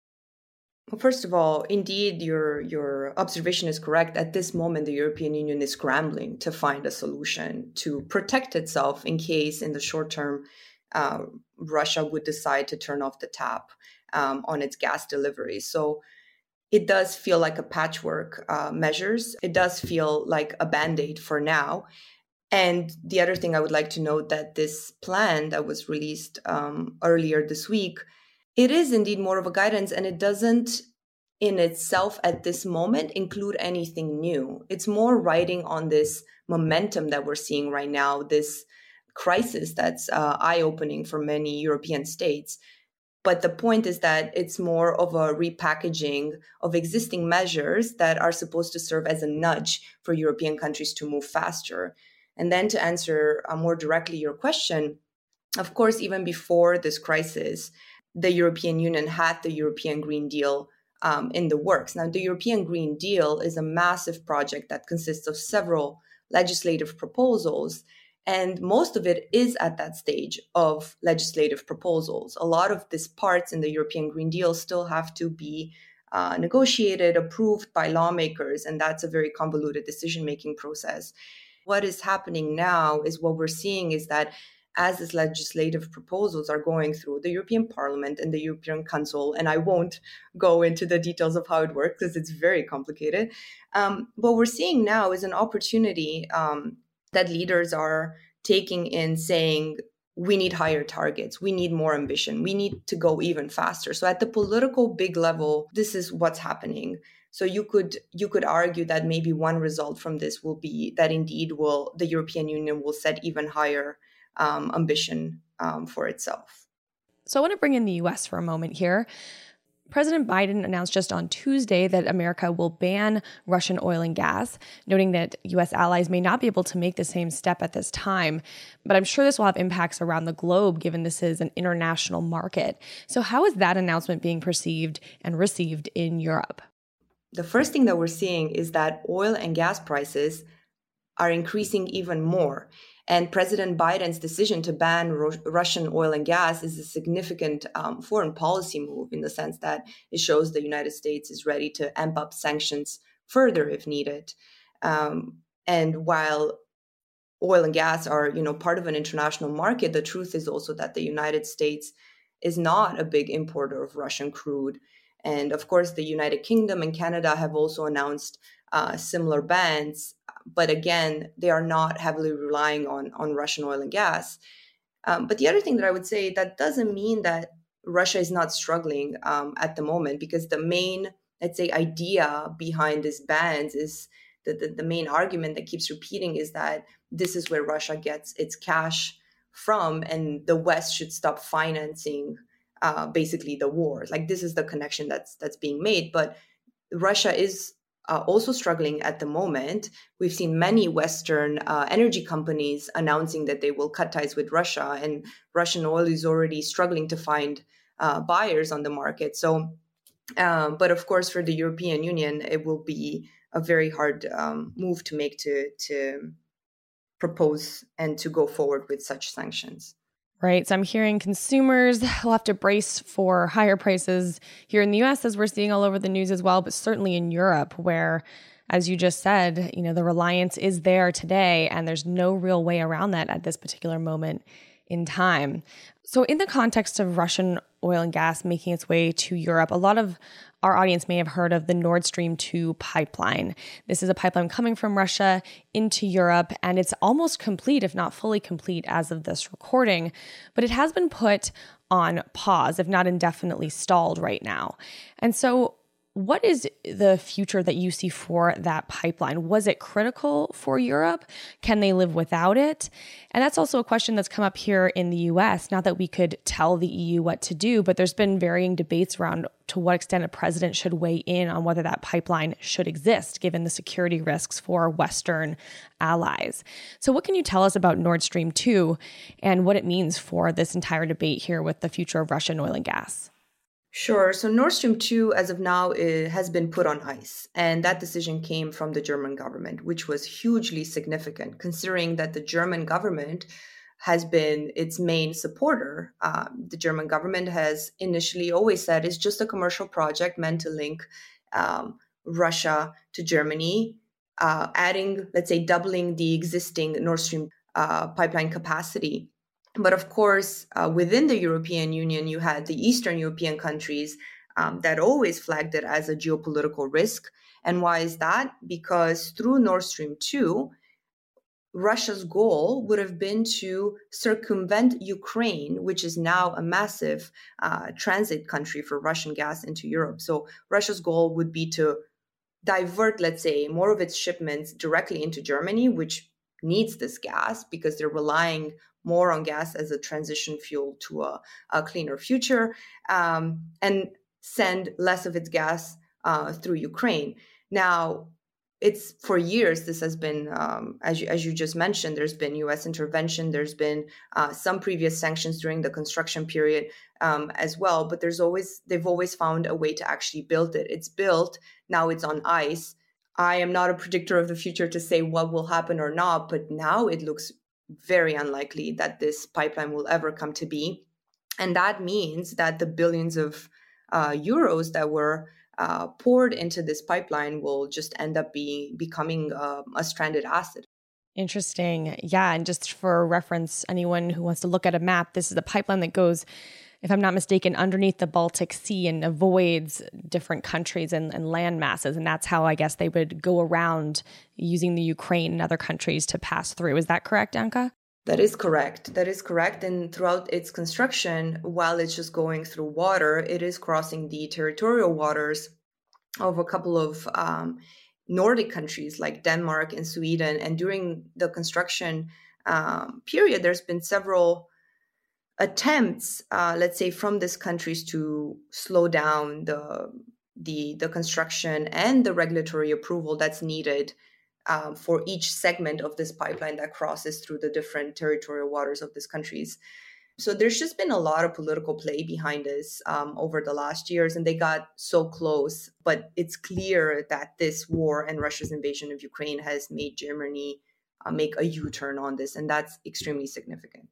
Well, first of all, indeed, your your observation is correct. At this moment, the European Union is scrambling to find a solution to protect itself in case, in the short term, uh, Russia would decide to turn off the tap Um, on its gas delivery. So it does feel like a patchwork uh, measures. It does feel like a Band-Aid for now. And the other thing I would like to note that this plan that was released um, earlier this week, it is indeed more of a guidance, and it doesn't in itself at this moment include anything new. It's more riding on this momentum that we're seeing right now, this crisis that's uh, eye-opening for many European states. But the point is that it's more of a repackaging of existing measures that are supposed to serve as a nudge for European countries to move faster. And then to answer uh, more directly your question, of course, even before this crisis, the European Union had the European Green Deal um, in the works. Now, the European Green Deal is a massive project that consists of several legislative proposals. And most of it is at that stage of legislative proposals. A lot of these parts in the European Green Deal still have to be uh, negotiated, approved by lawmakers, and that's a very convoluted decision-making process. What is happening now is what we're seeing is that as these legislative proposals are going through the European Parliament and the European Council, and I won't go into the details of how it works because it's very complicated, um, what we're seeing now is an opportunity um, that leaders are taking in saying, we need higher targets, we need more ambition, we need to go even faster. So at the political big level, this is what's happening. So you could you could argue that maybe one result from this will be that indeed will the European Union will set even higher um, ambition um, for itself. So I want to bring in the U S for a moment here. President Biden announced just on Tuesday that America will ban Russian oil and gas, noting that U S allies may not be able to make the same step at this time. But I'm sure this will have impacts around the globe, given this is an international market. So how is that announcement being perceived and received in Europe? The first thing that we're seeing is that oil and gas prices are increasing even more. And President Biden's decision to ban Ro- Russian oil and gas is a significant um, foreign policy move in the sense that it shows the United States is ready to amp up sanctions further if needed. Um, and while oil and gas are, you know, part of an international market, the truth is also that the United States is not a big importer of Russian crude. And of course, the United Kingdom and Canada have also announced uh, similar bans. But again, they are not heavily relying on, on Russian oil and gas. Um, but the other thing that I would say, that doesn't mean that Russia is not struggling um, at the moment, because the main, let's say, idea behind these bans is the, the, the main argument that keeps repeating is that this is where Russia gets its cash from, and the West should stop financing uh, basically the war. Like, this is the connection that's that's being made. But Russia is uh, also struggling at the moment. We've seen many Western uh, energy companies announcing that they will cut ties with Russia, and Russian oil is already struggling to find uh, buyers on the market. So, um, but of course, for the European Union, it will be a very hard um, move to make to to propose and to go forward with such sanctions. Right. So I'm hearing consumers will have to brace for higher prices here in the U S, as we're seeing all over the news as well, but certainly in Europe, where, as you just said, you know, the reliance is there today, and there's no real way around that at this particular moment in time. So in the context of Russian oil and gas making its way to Europe, a lot of our audience may have heard of the Nord Stream two pipeline. This is a pipeline coming from Russia into Europe, and it's almost complete, if not fully complete, as of this recording. But it has been put on pause, if not indefinitely stalled right now. And so what is the future that you see for that pipeline? Was it critical for Europe? Can they live without it? And that's also a question that's come up here in the U S. Not that we could tell the E U what to do, but there's been varying debates around to what extent a president should weigh in on whether that pipeline should exist, given the security risks for Western allies. So what can you tell us about Nord Stream two and what it means for this entire debate here with the future of Russian oil and gas? Sure. So Nord Stream two, as of now, it has been put on ice. And that decision came from the German government, which was hugely significant, considering that the German government has been its main supporter. Um, the German government has initially always said it's just a commercial project meant to link um, Russia to Germany, uh, adding, let's say, doubling the existing Nord Stream uh, pipeline capacity. But of course, uh, within the European Union, you had the Eastern European countries um, that always flagged it as a geopolitical risk. And why is that? Because through Nord Stream two, Russia's goal would have been to circumvent Ukraine, which is now a massive uh, transit country for Russian gas into Europe. So Russia's goal would be to divert, let's say, more of its shipments directly into Germany, which needs this gas because they're relying more on gas as a transition fuel to a, a cleaner future, um, and send less of its gas uh, through Ukraine. Now, it's for years, this has been, um, as, you, as you just mentioned, there's been U S intervention, there's been uh, some previous sanctions during the construction period um, as well, but there's always, they've always found a way to actually build it. It's built, now it's on ice. I am not a predictor of the future to say what will happen or not, but now it looks very unlikely that this pipeline will ever come to be. And that means that the billions of uh, euros that were uh, poured into this pipeline will just end up being becoming uh, a stranded asset. Interesting. Yeah. And just for reference, anyone who wants to look at a map, this is a pipeline that goes, if I'm not mistaken, underneath the Baltic Sea and avoids different countries and, and land masses. And that's how I guess they would go around using the Ukraine and other countries to pass through. Is that correct, Anka? That is correct. That is correct. And throughout its construction, while it's just going through water, it is crossing the territorial waters of a couple of um, Nordic countries like Denmark and Sweden. And during the construction um, period, there's been several attempts, uh, let's say, from these countries to slow down the the the construction and the regulatory approval that's needed um, for each segment of this pipeline that crosses through the different territorial waters of these countries. So there's just been a lot of political play behind this um, over the last years, and they got so close. But it's clear that this war and Russia's invasion of Ukraine has made Germany uh, make a U-turn on this, and that's extremely significant.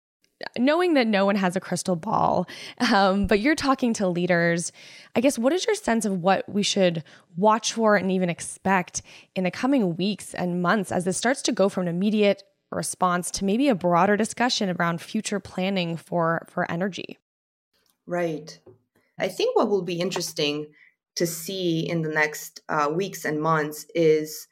Knowing that no one has a crystal ball, um, but you're talking to leaders, I guess, what is your sense of what we should watch for and even expect in the coming weeks and months as this starts to go from an immediate response to maybe a broader discussion around future planning for, for energy? Right. I think what will be interesting to see in the next uh, weeks and months is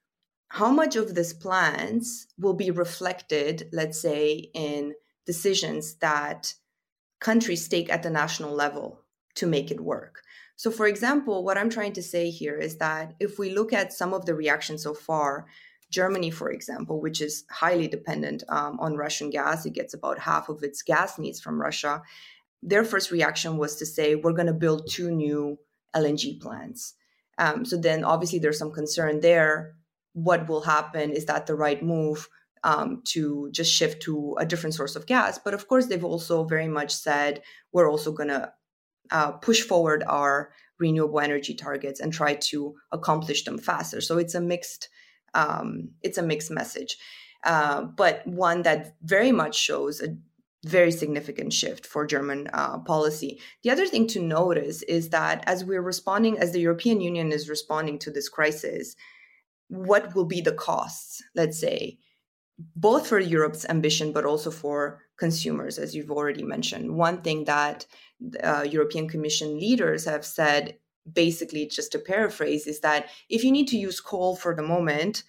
how much of these plans will be reflected, let's say, in decisions that countries take at the national level to make it work. So, for example, what I'm trying to say here is that if we look at some of the reactions so far, Germany, for example, which is highly dependent um, on Russian gas, it gets about half of its gas needs from Russia. Their first reaction was to say, we're going to build two new L N G plants. Um, so then obviously there's some concern there. What will happen? Is that the right move um, to just shift to a different source of gas? But of course, they've also very much said, we're also going to uh, push forward our renewable energy targets and try to accomplish them faster. So it's a mixed, um, it's a mixed message, uh, but one that very much shows a very significant shift for German uh, policy. The other thing to notice is that as we're responding, as the European Union is responding to this crisis, what will be the costs, let's say, both for Europe's ambition, but also for consumers, as you've already mentioned. One thing that uh, European Commission leaders have said, basically, just to paraphrase, is that if you need to use coal for the moment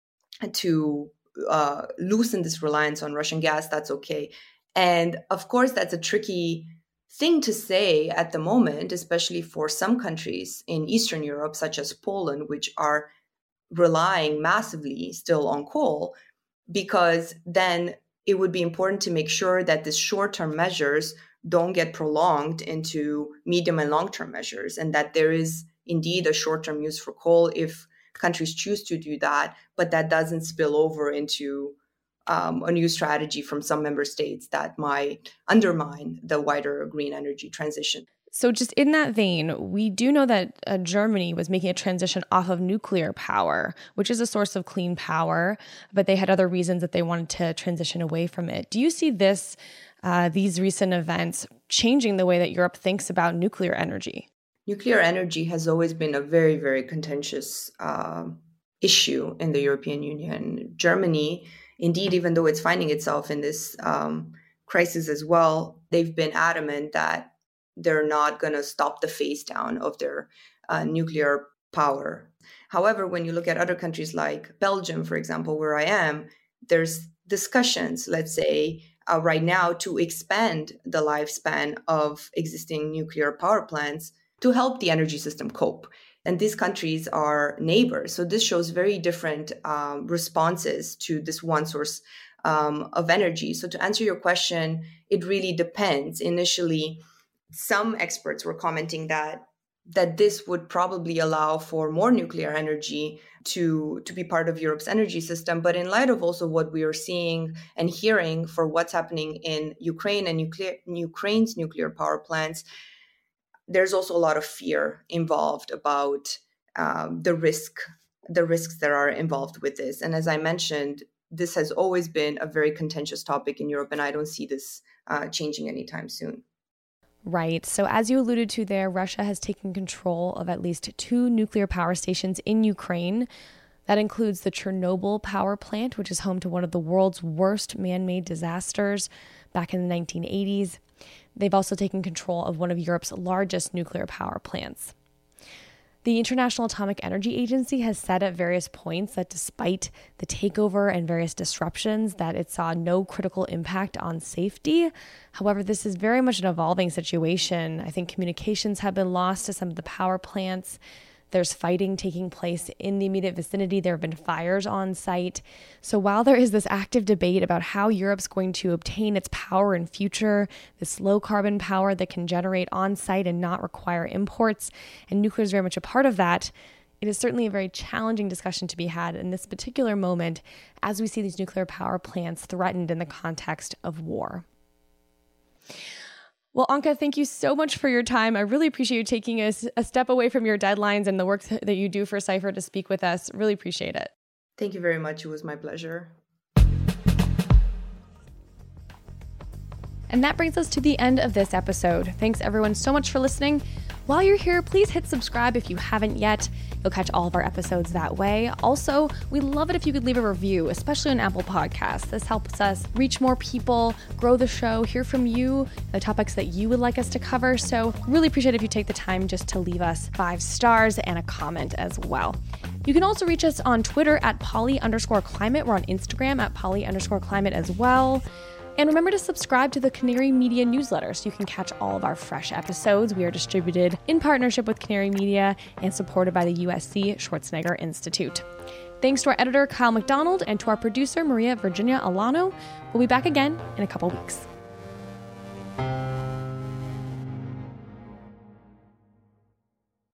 to uh, loosen this reliance on Russian gas, that's okay. And of course, that's a tricky thing to say at the moment, especially for some countries in Eastern Europe, such as Poland, which are relying massively still on coal, because then it would be important to make sure that these short-term measures don't get prolonged into medium and long-term measures, and that there is indeed a short-term use for coal if countries choose to do that, but that doesn't spill over into Um, a new strategy from some member states that might undermine the wider green energy transition. So just in that vein, we do know that uh, Germany was making a transition off of nuclear power, which is a source of clean power, but they had other reasons that they wanted to transition away from it. Do you see this, uh, these recent events changing the way that Europe thinks about nuclear energy? Nuclear energy has always been a very, very contentious uh, issue in the European Union. Germany, indeed, even though it's finding itself in this um, crisis as well, they've been adamant that they're not going to stop the phase down of their uh, nuclear power. However, when you look at other countries like Belgium, for example, where I am, there's discussions, let's say, uh, right now to expand the lifespan of existing nuclear power plants to help the energy system cope. And these countries are neighbors. So this shows very different um, responses to this one source um, of energy. So to answer your question, it really depends. Initially, some experts were commenting that that this would probably allow for more nuclear energy to, to be part of Europe's energy system. But in light of also what we are seeing and hearing for what's happening in Ukraine and nuclear, Ukraine's nuclear power plants, there's also a lot of fear involved about um, the risk, the risks that are involved with this. And as I mentioned, this has always been a very contentious topic in Europe, and I don't see this uh, changing anytime soon. Right. So as you alluded to there, Russia has taken control of at least two nuclear power stations in Ukraine. That includes the Chernobyl power plant, which is home to one of the world's worst man-made disasters back in the nineteen eighties. They've also taken control of one of Europe's largest nuclear power plants. The International Atomic Energy Agency has said at various points that despite the takeover and various disruptions, that it saw no critical impact on safety. However, this is very much an evolving situation. I think communications have been lost to some of the power plants. There's fighting taking place in the immediate vicinity. There have been fires on site. So while there is this active debate about how Europe's going to obtain its power in future, this low carbon power that can generate on site and not require imports, and nuclear is very much a part of that, it is certainly a very challenging discussion to be had in this particular moment as we see these nuclear power plants threatened in the context of war. Well, Anka, thank you so much for your time. I really appreciate you taking us a step away from your deadlines and the work that you do for Cypher to speak with us. Really appreciate it. Thank you very much. It was my pleasure. And that brings us to the end of this episode. Thanks everyone so much for listening. While you're here, please hit subscribe if you haven't yet. You'll catch all of our episodes that way. Also, we'd love it if you could leave a review, especially on Apple Podcasts. This helps us reach more people, grow the show, hear from you, the topics that you would like us to cover. So really appreciate it if you take the time just to leave us five stars and a comment as well. You can also reach us on Twitter at poly underscore climate. We're on Instagram at poly underscore climate as well. And remember to subscribe to the Canary Media newsletter so you can catch all of our fresh episodes. We are distributed in partnership with Canary Media and supported by the U S C Schwarzenegger Institute. Thanks to our editor, Kyle McDonald, and to our producer, Maria Virginia Alano. We'll be back again in a couple weeks.